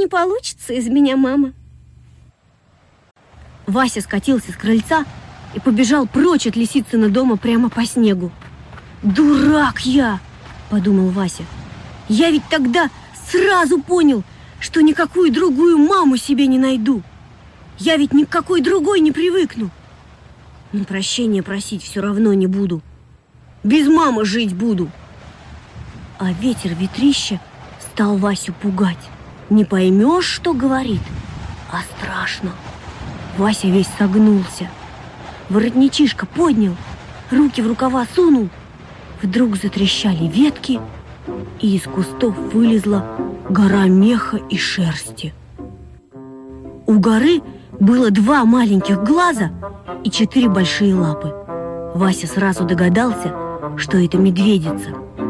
не получится из меня мама. Вася скатился с крыльца и побежал прочь от Лисицына дома прямо по снегу. «Дурак я!» – подумал Вася. «Я ведь тогда сразу понял, что никакую другую маму себе не найду. Я ведь ни к какой другой не привыкну. Но прощения просить все равно не буду. Без мамы жить буду». А ветер-ветрище стал Васю пугать. Не поймешь, что говорит, а страшно. Вася весь согнулся. Воротничишко поднял, руки в рукава сунул. Вдруг затрещали ветки, и из кустов вылезла гора меха и шерсти. У горы было 2 маленьких глаза и 4 большие лапы. Вася сразу догадался, что это медведица.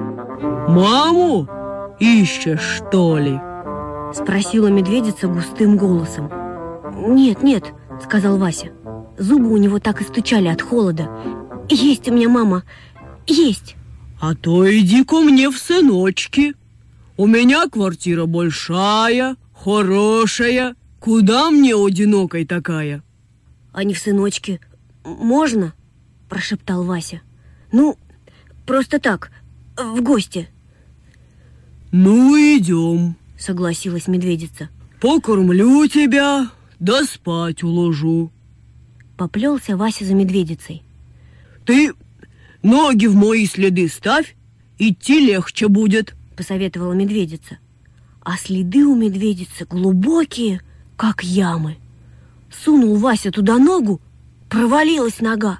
«Маму ищешь, что ли?» – спросила медведица густым голосом. «Нет, нет», – сказал Вася. Зубы у него так и стучали от холода. «Есть у меня мама, есть». «А то иди ко мне в сыночки. У меня квартира большая, хорошая. Куда мне одинокой такая?» «А не в сыночки можно?» – прошептал Вася. «Ну, просто так, в гости». «Ну, идем», – согласилась медведица. «Покормлю тебя, да спать уложу». Поплелся Вася за медведицей. «Ты ноги в мои следы ставь, идти легче будет», – посоветовала медведица. А следы у медведицы глубокие, как ямы. Сунул Вася туда ногу, провалилась нога.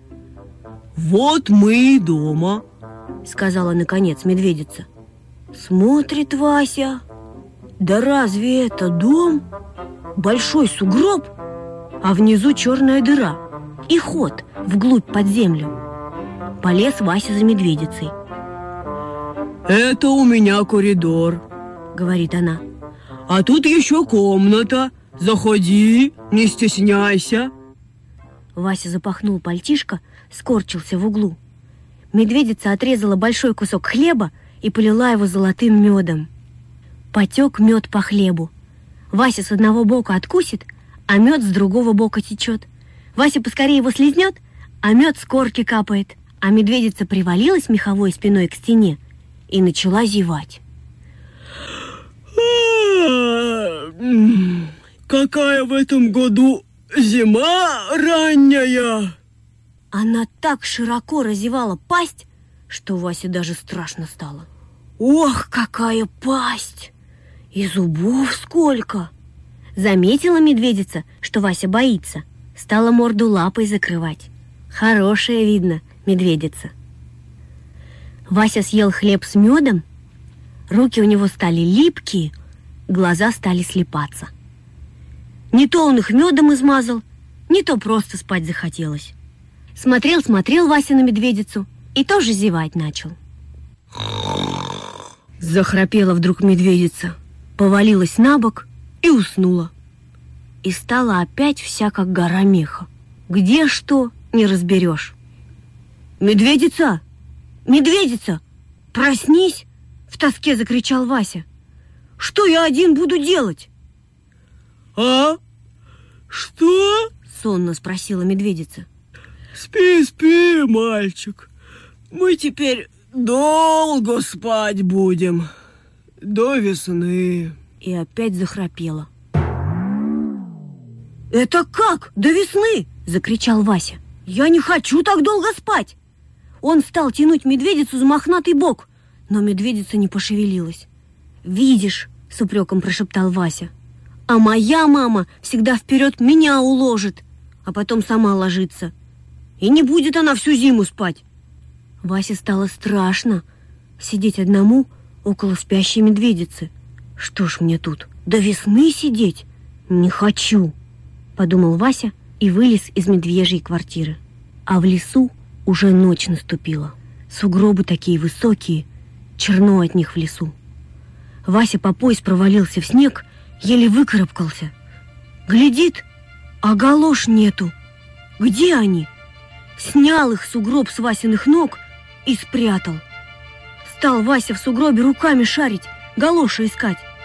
«Вот мы и дома», – сказала наконец медведица. Смотрит Вася. Да разве это дом? Большой сугроб, а внизу черная дыра и ход вглубь под землю. Полез Вася за медведицей. «Это у меня коридор», — говорит она. «А тут еще комната. Заходи, не стесняйся». Вася запахнул пальтишко, скорчился в углу. Медведица отрезала большой кусок хлеба и полила его золотым медом. Потек мед по хлебу. Вася с одного бока откусит, а мед с другого бока течет. Вася поскорее его слизнет, а мед с корки капает. А медведица привалилась меховой спиной к стене и начала зевать. «Какая в этом году зима ранняя!» Она так широко разевала пасть, что Васе даже страшно стало. «Ох, какая пасть! И зубов сколько!» Заметила медведица, что Вася боится. Стала морду лапой закрывать. Хорошая, видно, медведица. Вася съел хлеб с медом. Руки у него стали липкие, глаза стали слепаться. Не то он их медом измазал, не то просто спать захотелось. Смотрел Вася на медведицу и тоже зевать начал. Захрапела вдруг медведица, повалилась на бок и уснула. И стала опять вся как гора меха. Где что, не разберешь. «Медведица! Медведица! Проснись!» — в тоске закричал Вася. «Что я один буду делать?» «А? Что?» — сонно спросила медведица. «Спи, спи, мальчик. Мы теперь долго спать будем. До весны». И опять захрапела. «Это как? До весны?» — закричал Вася. «Я не хочу так долго спать!» Он стал тянуть медведицу за мохнатый бок, но медведица не пошевелилась. «Видишь», — с упреком прошептал Вася, «а моя мама всегда вперед меня уложит, а потом сама ложится. И не будет она всю зиму спать». Васе стало страшно сидеть одному около спящей медведицы. «Что ж мне тут, до весны сидеть? Не хочу», — подумал Вася и вылез из медвежьей квартиры. А в лесу уже ночь наступила. Сугробы такие высокие, черно от них в лесу. Вася по пояс провалился в снег, еле выкарабкался. Глядит, а галош нету. Где они? Снял их сугроб с Васиных ног и спрятал. Стал Вася в сугробе руками шарить, галоши искать.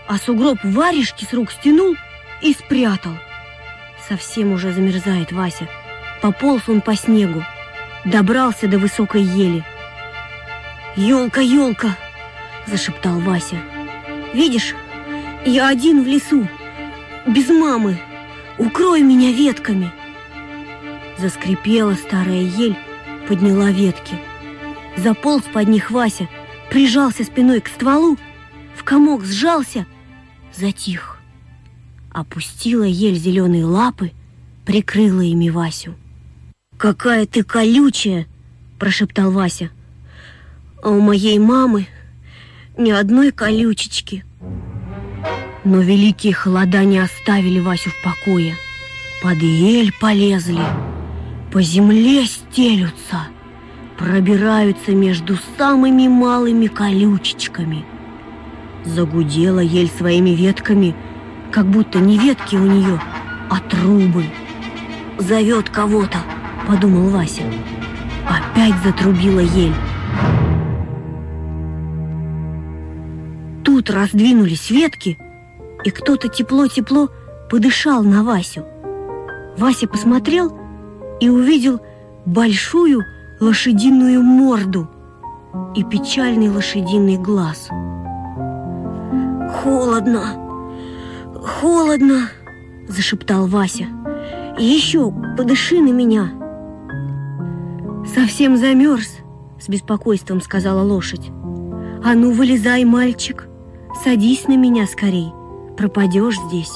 а сугроб варежки с рук стянул и спрятал. Совсем уже замерзает Вася. Пополз он по снегу, добрался до высокой ели. «Елка, елка!» – зашептал Вася. «Видишь, я один в лесу, без мамы. Укрой меня ветками!» Заскрипела старая ель, подняла ветки. Заполз под них Вася, прижался спиной к стволу, в комок сжался, затих. Опустила ель зеленые лапы, прикрыла ими Васю. «Какая ты колючая!» – прошептал Вася. «А у моей мамы ни одной колючечки». Но великие холода не оставили Васю в покое. Под ель полезли, по земле стелются, пробираются между самыми малыми колючечками. Загудела ель своими ветками, как будто не ветки у нее, а трубы. «Зовет кого-то», — подумал Вася. Опять затрубила ель. Тут раздвинулись ветки, и кто-то тепло-тепло подышал на Васю. Вася посмотрел и увидел большую лошадиную морду и печальный лошадиный глаз. «Холодно, холодно!» – зашептал Вася. «Еще подыши на меня!» «Совсем замерз?» – с беспокойством сказала лошадь. «А ну, вылезай, мальчик, садись на меня скорей, пропадешь здесь».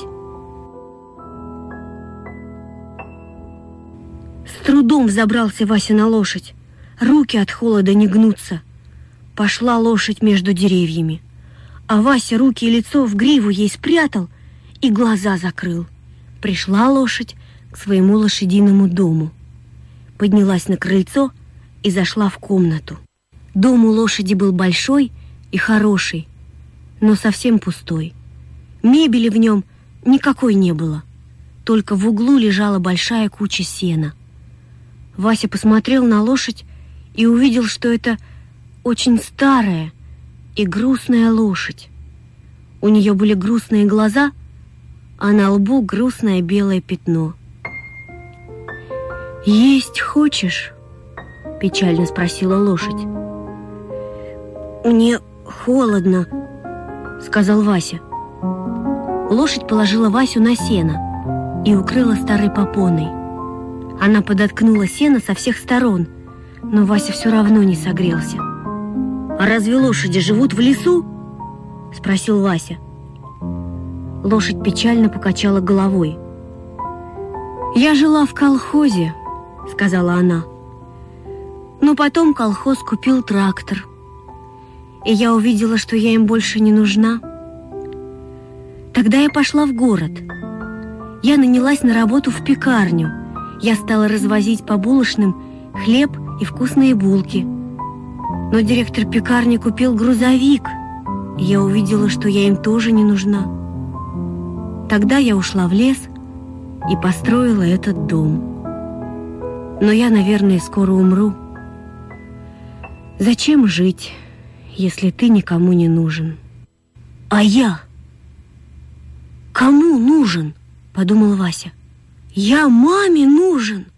С трудом взобрался Вася на лошадь, руки от холода не гнутся. Пошла лошадь между деревьями, а Вася руки и лицо в гриву ей спрятал и глаза закрыл. Пришла лошадь к своему лошадиному дому, поднялась на крыльцо и зашла в комнату. Дом у лошади был большой и хороший, но совсем пустой. Мебели в нем никакой не было, только в углу лежала большая куча сена. Вася посмотрел на лошадь и увидел, что это очень старая и грустная лошадь. У нее были грустные глаза, а на лбу грустное белое пятно. «Есть хочешь?» – печально спросила лошадь. «Мне холодно», – сказал Вася. Лошадь положила Васю на сено и укрыла старой попоной. Она подоткнула сено со всех сторон, но Вася все равно не согрелся. «А разве лошади живут в лесу?» – спросил Вася. Лошадь печально покачала головой. «Я жила в колхозе», – сказала она. «Но потом колхоз купил трактор, и я увидела, что я им больше не нужна. Тогда я пошла в город. Я нанялась на работу в пекарню. Я стала развозить по булочным хлеб и вкусные булки. Но директор пекарни купил грузовик, и я увидела, что я им тоже не нужна. Тогда я ушла в лес и построила этот дом. Но я, наверное, скоро умру. Зачем жить, если ты никому не нужен?» «А я кому нужен?» – подумал Вася. «Я маме нужен!»